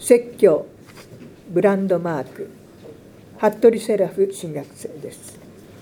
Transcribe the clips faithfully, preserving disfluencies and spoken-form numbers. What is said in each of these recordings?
説教ブランドマーク服部セラフ神学生です。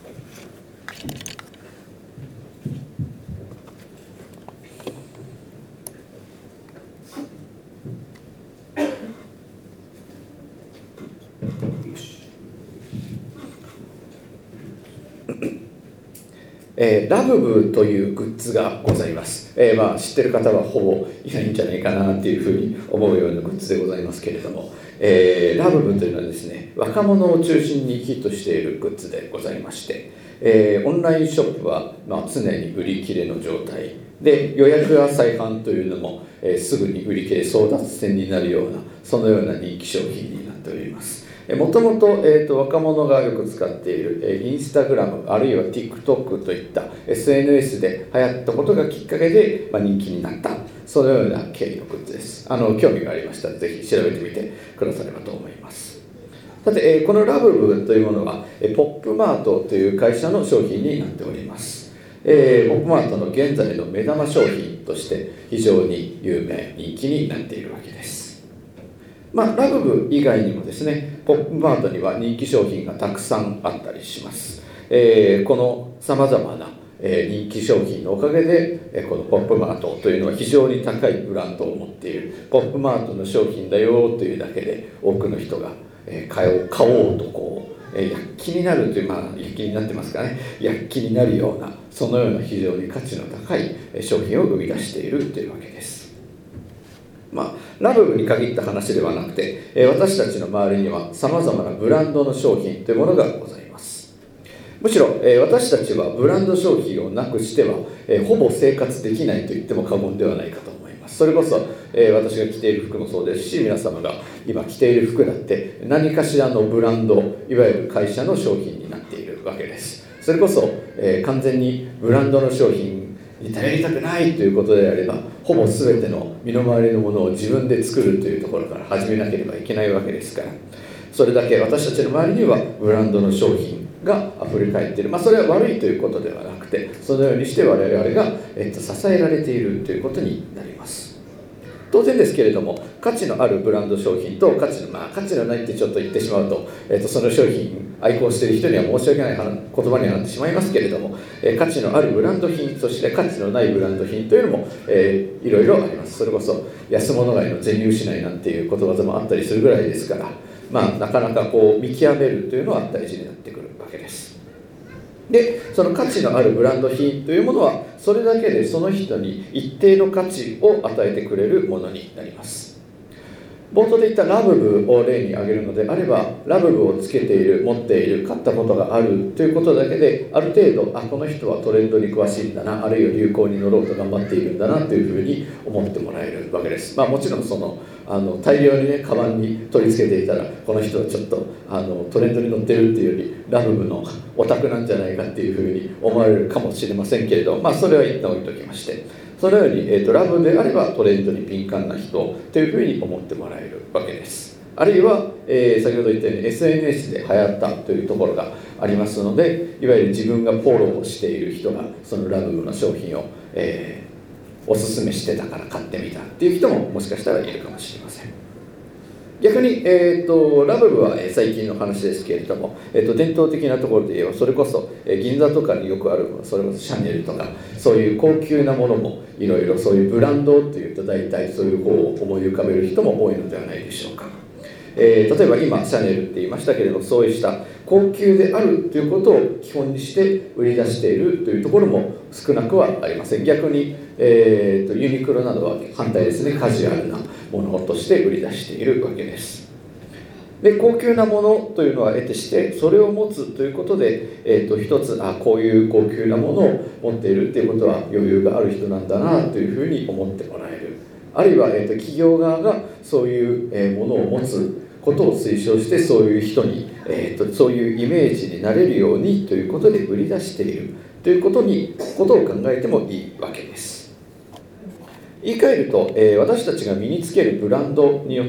えー、ラブブというグッズがございます。えーまあ、知ってる方はほぼいないんじゃないかなっていうふうに思うようなグッズでございますけれども、えー、ラブブというのはですね、若者を中心にヒットしているグッズでございまして、えー、オンラインショップは、まあ、常に売り切れの状態で、予約や再販というのも、えー、すぐに売り切れ争奪戦になるような、そのような人気商品になっております。もともと若者がよく使っている、えー、インスタグラムあるいは TikTok といった エスエヌエス で流行ったことがきっかけで、まあ、人気になった、そのような経緯のグッズです。あの興味がありましたらぜひ調べてみてくださればと思います。さて、えー、このラブブというものは、えー、ポップマートという会社の商品になっております。えー、ポップマートの現在の目玉商品として非常に有名人気になっているわけです。まあ、ラブブ以外にもですね、ポップマートには人気商品がたくさんあったりします。えー、このさまざまな、えー、人気商品のおかげで、えー、このポップマートというのは非常に高いブランドを持っている、ポップマートの商品だよというだけで多くの人が、えー、買おう買おうとこう、えー、躍起になるという、まあ躍起になってますかね、躍起になるような、そのような非常に価値の高い商品を生み出しているというわけです。まあ、ラブブに限った話ではなくて、えー、私たちの周りにはさまざまなブランドの商品というものがございます。むしろ、えー、私たちはブランド商品をなくしては、えー、ほぼ生活できないと言っても過言ではないかと思います。それこそ、えー、私が着ている服もそうですし、皆様が今着ている服だって何かしらのブランド、いわゆる会社の商品になっているわけです。それこそ、えー、完全にブランドの商品に頼りたくないということであれば、ほぼ全ての身の回りのものを自分で作るというところから始めなければいけないわけですから、それだけ私たちの周りにはブランドの商品が溢れ返っている。まあ、それは悪いということではなくて、そのようにして我々が、えっと、支えられているということになります。当然ですけれども、価値のあるブランド商品と価値の、まあ、価値のないってちょっと言ってしまうと、えっと、その商品愛好している人には申し訳ない言葉にはなってしまいますけれども、え価値のあるブランド品、そして価値のないブランド品というのも、えー、いろいろあります。それこそ安物買いの銭失いなんていうことわざもあったりするぐらいですから、まあ、なかなかこう見極めるというのは大事になってくるわけです。で、その価値のあるブランド品というものはそれだけでその人に一定の価値を与えてくれるものになります。冒頭で言ったラブブを例に挙げるのであれば、ラブブをつけている、持っている、買ったことがあるということだけで、ある程度、あ、この人はトレンドに詳しいんだな、あるいは流行に乗ろうと頑張っているんだなというふうに思ってもらえるわけです。まあ、もちろんそのあの大量にね、カバンに取り付けていたら、この人はちょっとあのトレンドに乗ってるっていうよりラブブのオタクなんじゃないかっていうふうに思われるかもしれませんけれど、まあ、それは一旦置いときまして、そのように、えーと、ラブであればトレンドに敏感な人というふうに思ってもらえるわけです。あるいは、えー、先ほど言ったように エスエヌエス で流行ったというところがありますので、いわゆる自分がフォローをしている人がそのラブブの商品を、えー、おすすめしてたから買ってみたっていう人ももしかしたらいるかもしれません。逆に、えー、とラブブは最近の話ですけれども、えー、と伝統的なところで言えば、それこそ、えー、銀座とかによくある、それこそシャネルとかそういう高級なものもいろいろ、そういうブランドというと大体そういう方を思い浮かべる人も多いのではないでしょうか。えー、例えば今シャネルって言いましたけれども、そうした高級であるということを基本にして売り出しているというところも少なくはありません。逆に、えー、とユニクロなどは反対ですね、カジュアルなものとして売り出しているわけです。で、高級なものというのは得てしてそれを持つということで、えー、と一つ、あ、こういう高級なものを持っているということは余裕がある人なんだなというふうに思ってもらえる。あるいは、えー、と企業側がそういう、えー、ものを持つことを推奨して、そういう人に、えー、とそういうイメージになれるようにということで売り出しているということにことを考えてもいいわけです。言い換えると、えー、私たちが身につけるブランドによって、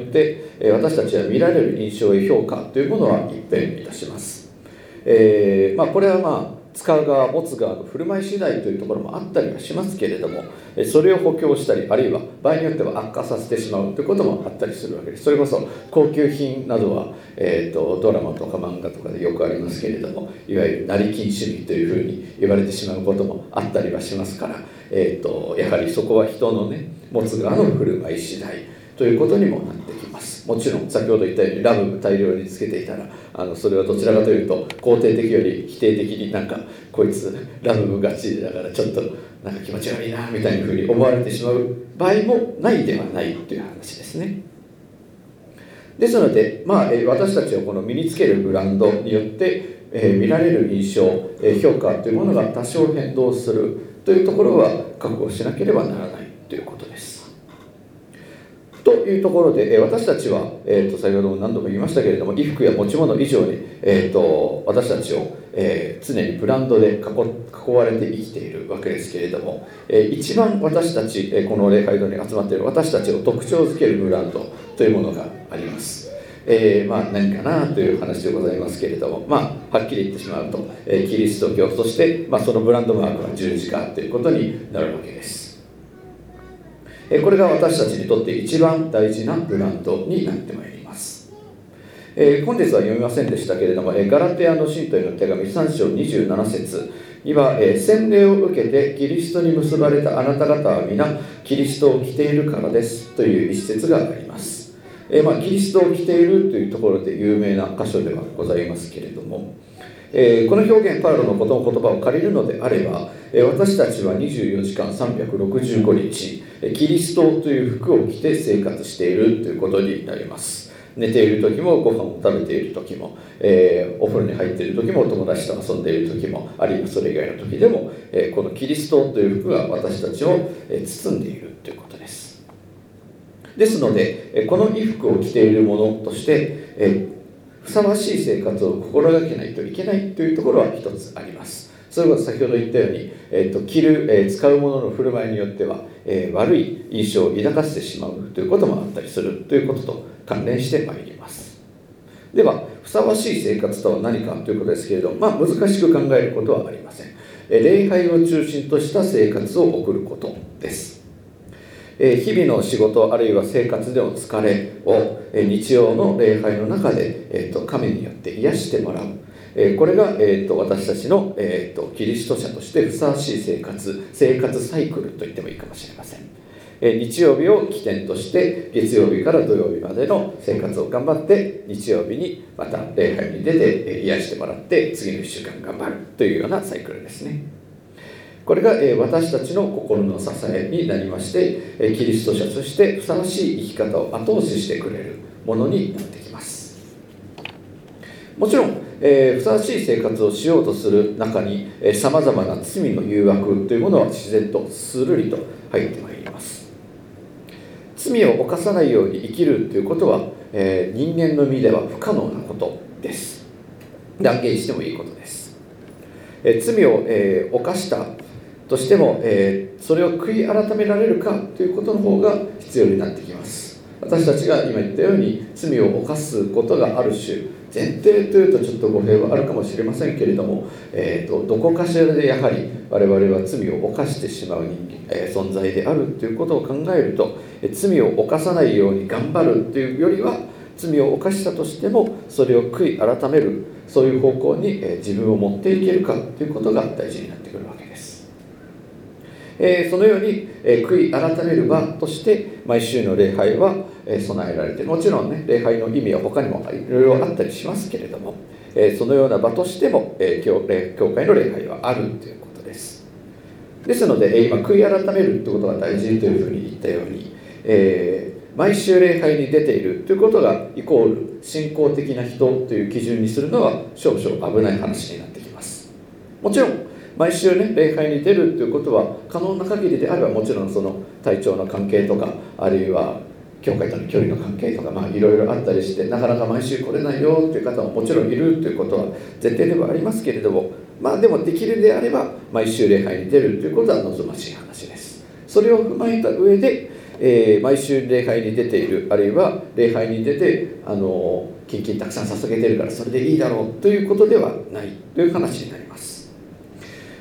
えー、私たちは見られる印象や評価というものは一変いたします。えーまあ、これはまあ使う側、持つ側の振る舞い次第というところもあったりはしますけれども、それを補強したり、あるいは場合によっては悪化させてしまうということもあったりするわけです。それこそ高級品などは、えーと、ドラマとか漫画とかでよくありますけれども、いわゆる成金趣味というふうに言われてしまうこともあったりはしますから、えーと、やはりそこは人のね、持つ側の振る舞い次第ということにもなってきます。もちろん先ほど言ったようにラブ大量につけていたら、あのそれはどちらかというと肯定的より否定的に、なんかこいつラブがちだからちょっとなんか気持ち悪いなみたいなふうに思われてしまう場合もないではないという話ですね。ですので、まあ、私たちはこの身につけるブランドによって、えー、見られる印象、えー、評価というものが多少変動するというところは覚悟しなければならないということです。というところで、私たちは、えー、と先ほども何度も言いましたけれども、衣服や持ち物以上に、えー、と私たちを、えー、常にブランドで囲、囲われて生きているわけですけれども、えー、一番私たち、この礼拝堂に集まっている私たちを特徴づけるブランドというものがあります。えーまあ、何かなという話でございますけれども、まあ、はっきり言ってしまうと、えー、キリスト教、そして、まあ、そのブランドマークは十字架ということになるわけです。これが私たちにとって一番大事なブランドになってまいります。えー、本日は読みませんでしたけれども、ガラテヤの信徒への手紙さん章にじゅうなな節には、えー、洗礼を受けてキリストに結ばれたあなた方は皆キリストを着ているからですという一節があります。えーまあ、キリストを着ているというところで有名な箇所ではございますけれども、えー、この表現、パウロのこの言葉を借りるのであれば、えー、私たちはにじゅうよじかんさんびゃくろくじゅうごにちキリストという服を着て生活しているということになります。寝ている時も、ご飯を食べている時も、えー、お風呂に入っている時も、お友達と遊んでいる時も、あるいはそれ以外の時でも、えー、このキリストという服が私たちを、えー、包んでいるということです。ですので、この衣服を着ているものとして、えーふさわしい生活を心がけないといけないというところは一つあります。それこそ先ほど言ったように、えー、と着る、えー、使うものの振る舞いによっては、えー、悪い印象を抱かせてしまうということもあったりするということと関連してまいります。では、ふさわしい生活とは何かということですけれども、まあ、難しく考えることはありません。えー、礼拝を中心とした生活を送ることです。日々の仕事あるいは生活での疲れを日曜の礼拝の中で神によって癒してもらう、これが私たちのキリスト者としてふさわしい生活生活サイクルと言ってもいいかもしれません。日曜日を起点として月曜日から土曜日までの生活を頑張って、日曜日にまた礼拝に出て癒してもらって次のいっしゅうかん頑張るというようなサイクルですね。これが私たちの心の支えになりまして、キリスト者としてふさわしい生き方を後押ししてくれるものになってきます。もちろん、えー、ふさわしい生活をしようとする中にさまざまな罪の誘惑というものは自然とスルリと入ってまいります。罪を犯さないように生きるということは、えー、人間の身では不可能なことです。断言してもいいことです。えー、罪を、えー、犯したとしても、えー、それを悔い改められるかということの方が必要になってきます。私たちが今言ったように罪を犯すことがある種前提というとちょっと語弊はあるかもしれませんけれども、えー、とどこかしらでやはり我々は罪を犯してしまう人間、えー、存在であるということを考えると、えー、罪を犯さないように頑張るというよりは、罪を犯したとしてもそれを悔い改める、そういう方向に、えー、自分を持っていけるかということが大事になってくるわけです。えー、そのように、えー、悔い改める場として毎週の礼拝は、えー、備えられて、もちろんね、礼拝の意味は他にもいろいろあったりしますけれども、えー、そのような場としても、えー、教, 教会の礼拝はあるということです。ですので、えー、今悔い改めるということが大事というふうに言ったように、えー、毎週礼拝に出ているということがイコール信仰的な人という基準にするのは少々危ない話になってきます。もちろん毎週ね、礼拝に出るということは可能な限りであれば、もちろんその体調の関係とか、あるいは教会との距離の関係とか、まあいろいろあったりして、なかなか毎週来れないよという方ももちろんいるということは前提ではありますけれども、まあでもできるであれば毎週礼拝に出るということは望ましい話です。それを踏まえた上で、えー、毎週礼拝に出ている、あるいは礼拝に出てあの献金たくさん捧げているからそれでいいだろうということではないという話になります。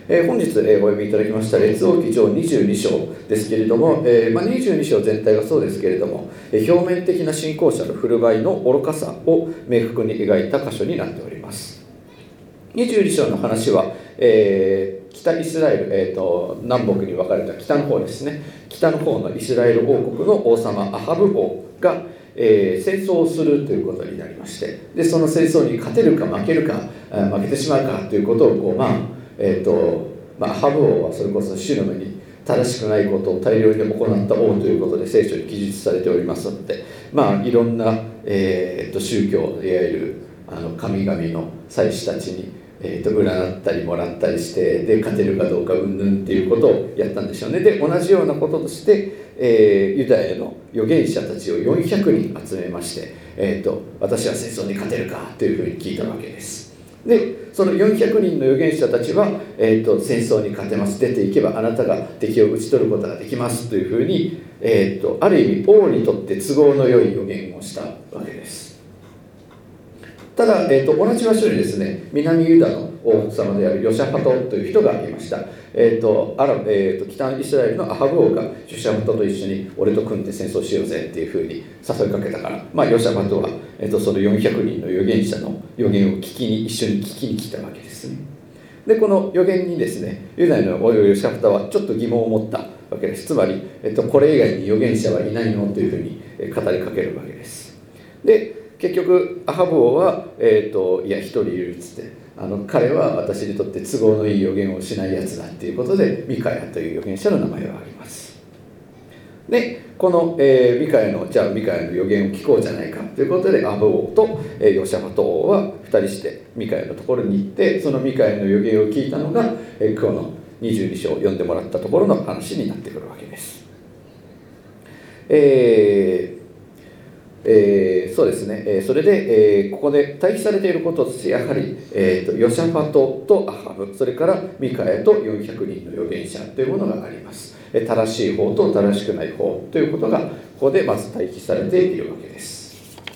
えー、本日、えー、お読みいただきました列王記上にじゅうに章ですけれども、えーまあ、にじゅうに章全体がそうですけれども、えー、表面的な信仰者の振る舞いの愚かさを明確に描いた箇所になっております。にじゅうに章の話は、えー、北イスラエル、えーと、南北に分かれた北の方ですね、北の方のイスラエル王国の王様アハブ王が、えー、戦争をするということになりまして、でその戦争に勝てるか負けるか、負けてしまうかということをこう、まあえーとまあ、アハブ王はそれこそ主の目に正しくないことを大量に行った王ということで聖書に記述されておりますので、まあ、いろんな、えー、と宗教いわゆるあの神々の祭司たちに、えー、と占ったりもらったりしてで勝てるかどうかうんぬんっていうことをやったんでしょうね。で同じようなこととして、えー、ユダヤの預言者たちをよんひゃくにん集めまして、えー、と私は戦争に勝てるかというふうに聞いたわけです。でそのよんひゃくにんの預言者たちは、えー、と戦争に勝てます、出ていけばあなたが敵を討ち取ることができますというふうに、えー、とある意味王にとって都合の良い預言をしたわけです。ただ、えー、と同じ場所にですね、南ユダの王様であるヨシャファトという人がいました。えーとアラブえー、と北イスラエルのアハブ王がヨシャファトと一緒に俺と組んで戦争しようぜっていうふうに誘いかけたから、まあ、ヨシャファトは、えー、とそのよんひゃくにんの預言者の預言を聞きに一緒に聞きに来たわけですね。でこの預言にですね、ユダヤの王ヨシャファトはちょっと疑問を持ったわけです。つまり、えー、とこれ以外に預言者はいないのというふうに語りかけるわけです。で結局アハブ王は、えー、といや一人いるっつって、あの彼は私にとって都合のいい予言をしないやつだっていうことでミカヤという預言者の名前を挙げます。でこの、えー、ミカヤのじゃあミカヤの予言を聞こうじゃないかということでアハブ王と、えー、ヨシャファト王はふたりしてミカヤのところに行って、そのミカヤの予言を聞いたのが、えー、今日のにじゅうに章を読んでもらったところの話になってくるわけです。えーえー、そうですね、えー、それで、えー、ここで対比されていることとしてやはり、えー、とヨシャファトとアハブ、それからミカヤとよんひゃくにんの預言者というものがあります。えー、正しい方と正しくない方ということがここでまず対比されているわけです。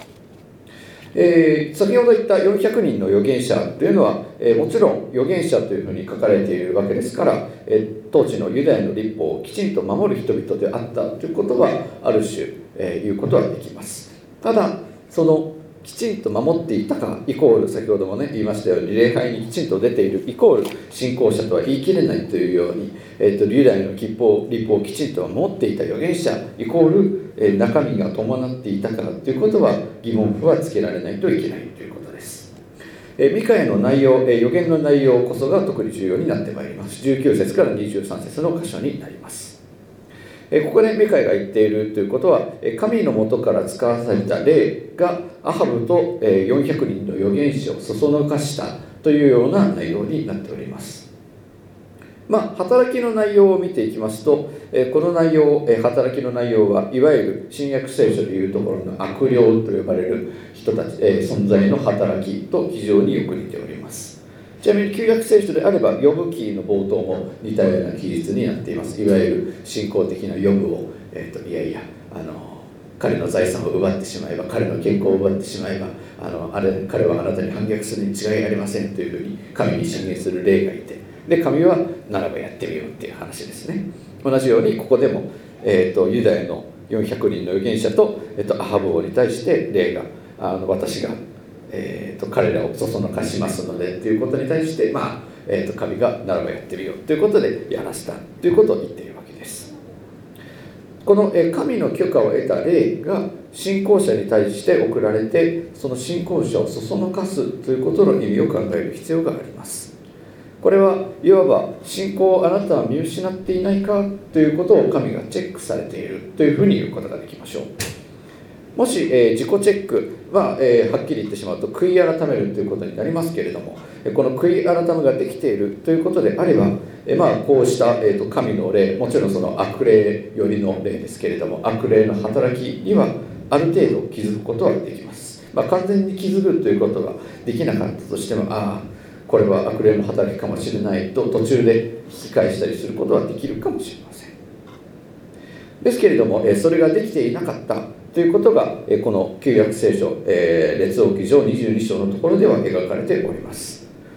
えー、先ほど言ったよんひゃくにんの預言者というのは、えー、もちろん預言者というふうに書かれているわけですから、えー、当時のユダヤの律法をきちんと守る人々であったということはある種、えー、言うことはできます。ただそのきちんと守っていたかイコール先ほどもね言いましたように礼拝にきちんと出ているイコール信仰者とは言い切れないというように、えー、とユダヤの律法律法をきちんと守っていた預言者イコール、えー、中身が伴っていたかということは疑問符はつけられないといけないということです。えー、ミカヤの内容、えー、預言の内容こそが特に重要になってまいります。じゅうきゅう節からにじゅうさん節の箇所になります。ここでミカヤが言っているということは、神の元から使わされた霊がアハブとよんひゃくにんの預言者をそそのかしたというような内容になっております。まあ、働きの内容を見ていきますと、この内容、働きの内容はいわゆる新約聖書でいうところの悪霊と呼ばれる人たち、存在の働きと非常によく似ております。ちなみに旧約聖書であればヨブ記の冒頭も似たような記述になっています。いわゆる信仰的なヨブを、えー、といやいやあの彼の財産を奪ってしまえば、彼の健康を奪ってしまえば、あのあれ彼はあなたに反逆するに違いありませんというふうに神に進言する霊がいて、で神はならばやってみようっていう話ですね。同じようにここでも、えー、とユダヤのよんひゃくにんの預言者と、えー、とアハブ王に対して霊があの私がえー、と彼らをそそのかしますのでということに対して、まあえー、と神がならばやってみようということでやらせたということを言っているわけです。この、えー、神の許可を得た霊が信仰者に対して送られて、その信仰者をそそのかすということの意味を考える必要があります。これはいわば信仰をあなたは見失っていないかということを神がチェックされているというふうに言うことができましょう。もし、えー、自己チェックは、えー、はっきり言ってしまうと悔い改めるということになりますけれども、この悔い改めができているということであれば、えーまあ、こうした、えーと、神の霊、もちろんその悪霊よりの霊ですけれども、悪霊の働きにはある程度気づくことはできます。まあ、完全に気づくということができなかったとしても、ああこれは悪霊の働きかもしれないと途中で引き返したりすることはできるかもしれません。ですけれども、えー、それができていなかったということがこの旧約聖書、えー、列王記上にじゅうに章のところでは描かれております。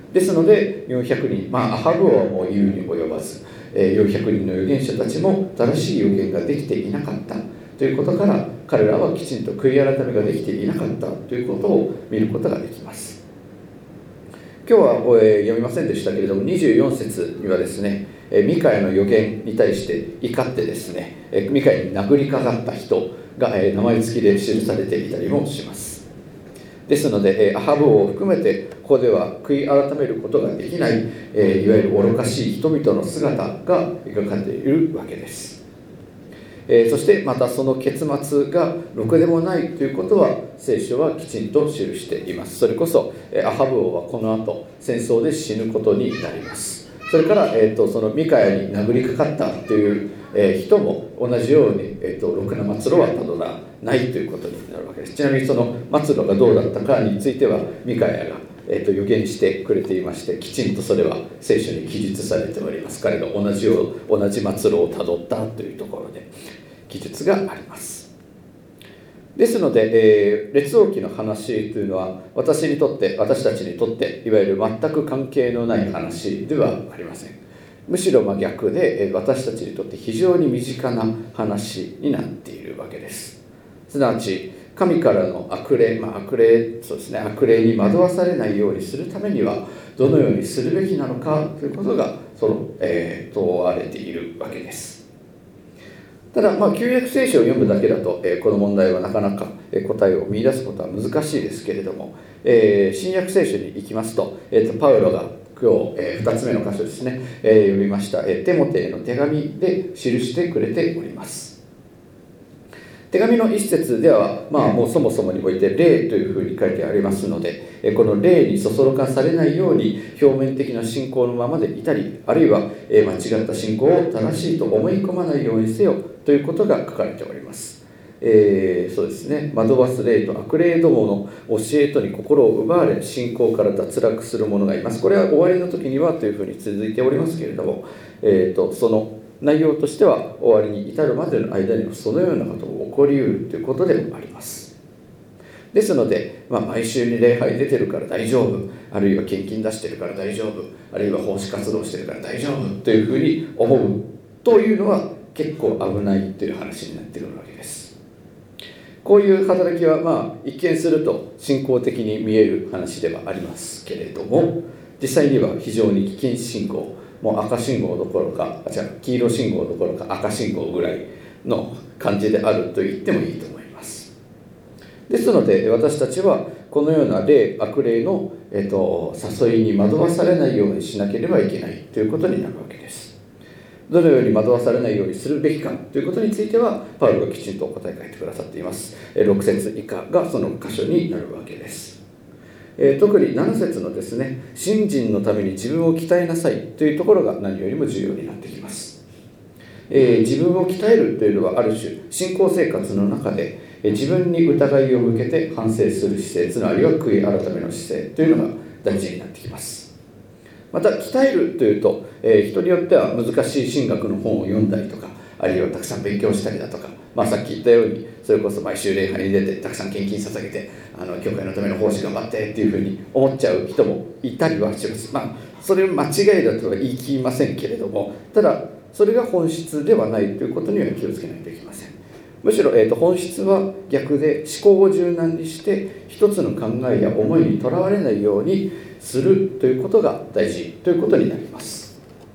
ですのでよんひゃくにん、まあアハブ王はもう言うに及ばず、よんひゃくにんの預言者たちも正しい預言ができていなかったということから、彼らはきちんと悔い改めができていなかったということを見ることができます。今日は、えー、読みませんでしたけれども、にじゅうよん節にはですね、えー、ミカヤの預言に対して怒ってですね、えー、ミカヤに殴りかかった人が、えー、名前付きで記されていたりもします。ですので、えー、アハブ王を含めてここでは悔い改めることができない、えー、いわゆる愚かしい人々の姿が描かれているわけです。えー、そしてまたその結末がろくでもないということは聖書はきちんと記しています。それこそアハブ王はこの後戦争で死ぬことになります。それから、えー、とそのミカヤに殴りかかったという、えー、人も同じように、えー、とろくな末路はたどらないということになるわけです。ちなみにその末路がどうだったかについてはミカヤが、えー、と予言してくれていまして、きちんとそれは聖書に記述されております。彼が同じよう同じ末路をたどったというところで記述があります。ですので、えー、列王記の話というのは私にとって私たちにとっていわゆる全く関係のない話ではありません。むしろ真逆で、えー、私たちにとって非常に身近な話になっているわけです。すなわち神からの悪霊、まあ、悪霊そうですね悪霊に惑わされないようにするためにはどのようにするべきなのかということがその、えー、問われているわけです。ただ、まあ、旧約聖書を読むだけだと、えー、この問題はなかなか、えー、答えを見出すことは難しいですけれども、えー、新約聖書に行きますと、えー、とパウロが今日、えー、ふたつめの箇所ですね、えー、読みました、えー、テモテへの手紙で記してくれております。手紙の一節では、まあ、もうそもそもにおいて霊というふうに書いてありますので、この霊にそそろかされないように表面的な信仰のままでいたり、あるいは間違った信仰を正しいと思い込まないようにせよということが書かれております。えー、そうですね、惑わす霊と悪霊どもの教えとに心を奪われ信仰から脱落する者がいます。これは終わりの時にはというふうに続いておりますけれども、えーと、その内容としては終わりに至るまでの間にもそのようなことが起こりうるということでもあります。ですので、まあ、毎週に礼拝出てるから大丈夫、あるいは献金出してるから大丈夫、あるいは奉仕活動してるから大丈夫というふうに思うというのは結構危ないという話になっているわけです。こういう働きはまあ一見すると信仰的に見える話ではありますけれども、実際には非常に危険信仰、もう赤信号どころか、あ、違う、黄色信号どころか赤信号ぐらいの感じであると言ってもいいと思います。ですので私たちはこのような霊、悪霊の、えっと、誘いに惑わされないようにしなければいけないということになるわけです。どのように惑わされないようにするべきかということについてはパウロがきちんとお答え書いてくださっています。ろく節以下がその箇所になるわけです。えー、特になな節のですね、信心のために自分を鍛えなさいというところが何よりも重要になってきます。えー、自分を鍛えるというのはある種信仰生活の中で、えー、自分に疑いを向けて反省する姿勢、つまりは悔い改めの姿勢というのが大事になってきます。また鍛えるというと、えー、人によっては難しい神学の本を読んだりとか、あるいはたくさん勉強したりだとか、まあ、さっき言ったようにそれこそ毎週礼拝に出てたくさん献金捧げて、あの教会のための奉仕頑張ってっていうふうに思っちゃう人もいたりはします。まあそれは間違いだとは言い切りませんけれども、ただそれが本質ではないということには気をつけないといけません。むしろ、えーと、本質は逆で思考を柔軟にして一つの考えや思いにとらわれないようにするということが大事ということになります。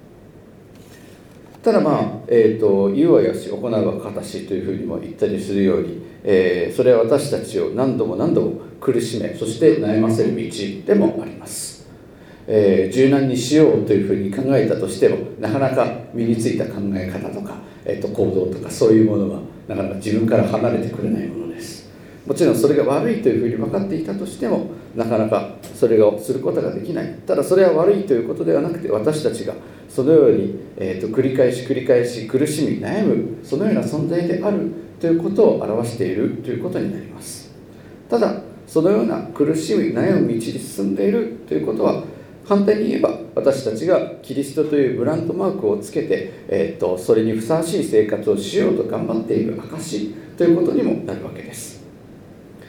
ただまあ、えーと、言うはやし行うは形というふうにも言ったりするように、えー、それは私たちを何度も何度も苦しめ、そして悩ませる道でもあります。えー、柔軟にしようというふうに考えたとしても、なかなか身についた考え方とか、えーと、行動とかそういうものはなかなか自分から離れてくれないものです。もちろんそれが悪いというふうに分かっていたとしても、なかなかそれをすることができない。ただそれは悪いということではなくて、私たちがそのように、えーと、繰り返し繰り返し苦しみ悩む、そのような存在であるということを表しているということになります。ただそのような苦しみ悩む道に進んでいるということは、反対に言えば私たちがキリストというブランドマークをつけて、えーと、それにふさわしい生活をしようと頑張っている証ということにもなるわけです。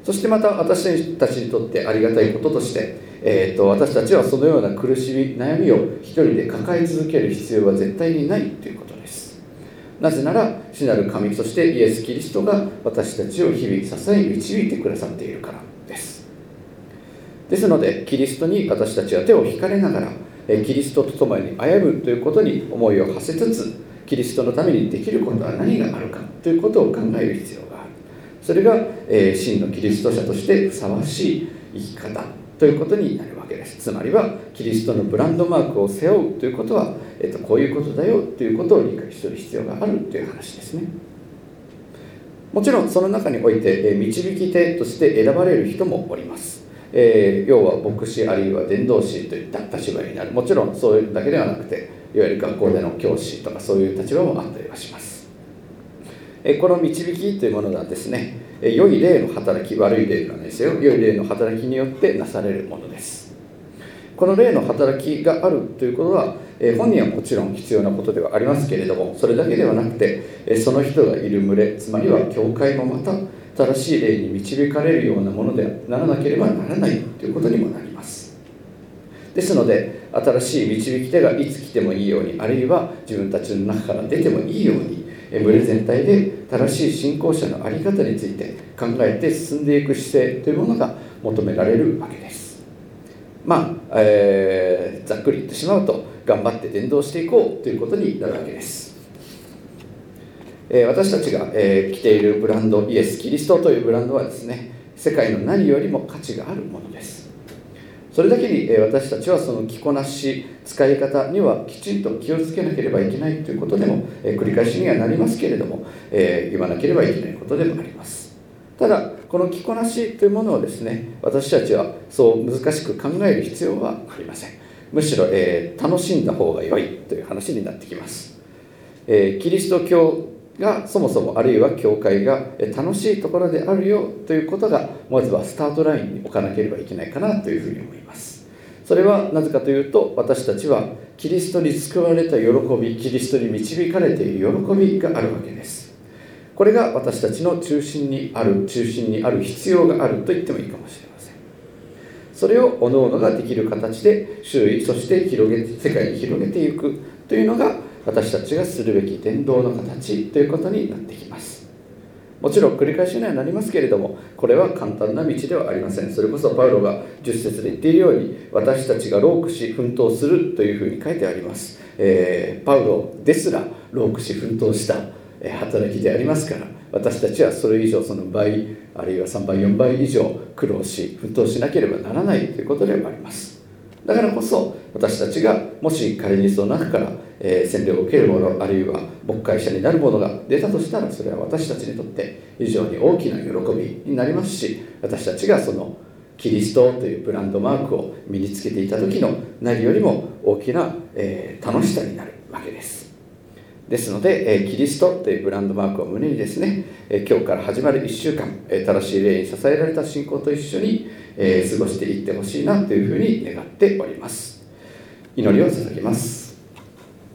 そしてまた私たちにとってありがたいこととして、えー、と私たちはそのような苦しみ悩みを一人で抱え続ける必要は絶対にないということです。なぜなら主なる神、そしてイエス・キリストが私たちを日々支え導いてくださっているからです。ですのでキリストに私たちは手を引かれながら、キリストと共に歩むということに思いを馳せつつ、キリストのためにできることは何があるかということを考える必要がある。それが、えー、真のキリスト者としてふさわしい生き方ということになるわけです。つまりはキリストのブランドマークを背負うということは、えー、とこういうことだよということを理解する必要があるという話ですね。もちろんその中において、えー、導き手として選ばれる人もおります。えー、要は牧師あるいは伝道師といった立場になる。もちろんそういうだけではなくて、いわゆる学校での教師とかそういう立場もあったりはします。この導きというものがですね、良い霊の働き、悪い霊ではないですよ、良い霊の働きによってなされるものです。この霊の働きがあるということは、本人はもちろん必要なことではありますけれども、それだけではなくて、その人がいる群れ、つまりは教会もまた正しい霊に導かれるようなものでならなければならないということにもなります。ですので、新しい導き手がいつ来てもいいように、あるいは自分たちの中から出てもいいように、群れ全体で正しい信仰者の在り方について考えて進んでいく姿勢というものが求められるわけです。まあ、えー、ざっくり言ってしまうと、頑張って伝道していこうということになるわけです。えー、私たちが、えー、着ているブランド、イエス・キリストというブランドはですね、世界の何よりも価値があるものです。それだけに私たちはその着こなし、使い方にはきちんと気をつけなければいけないということでも、繰り返しにはなりますけれども、言わなければいけないことでもあります。ただ、この着こなしというものをですね、私たちはそう難しく考える必要はありません。むしろ、えー、楽しんだ方が良いという話になってきます。えー、キリスト教がそもそも、あるいは教会が楽しいところであるよということが、まずはスタートラインに置かなければいけないかなというふうに思います。それはなぜかというと、私たちはキリストに救われた喜び、キリストに導かれている喜びがあるわけです。これが私たちの中心にある、中心にある必要があると言ってもいいかもしれません。それを各々ができる形で周囲、そして広げて、世界に広げていくというのが、私たちがするべき伝道の形ということになってきます。もちろん繰り返しにはなりますけれども、これは簡単な道ではありません。それこそパウロがじゅっ節で言っているように、私たちが労苦し奮闘するというふうに書いてあります。えー、パウロですら労苦し奮闘した働きでありますから、私たちはそれ以上その倍、あるいはさんばいよんばい以上苦労し奮闘しなければならないということではあります。だからこそ私たちがもし仮にその中から、えー、洗礼を受けるもの、あるいは牧会者になるものが出たとしたら、それは私たちにとって非常に大きな喜びになりますし、私たちがそのキリストというブランドマークを身につけていた時の何よりも大きな、えー、楽しさになるわけです。ですので、えー、キリストというブランドマークを胸にですね、えー、今日から始まるいっしゅうかん、えー、正しい霊に支えられた信仰と一緒に、えー、過ごしていってほしいなというふうに願っております。祈りを捧げます。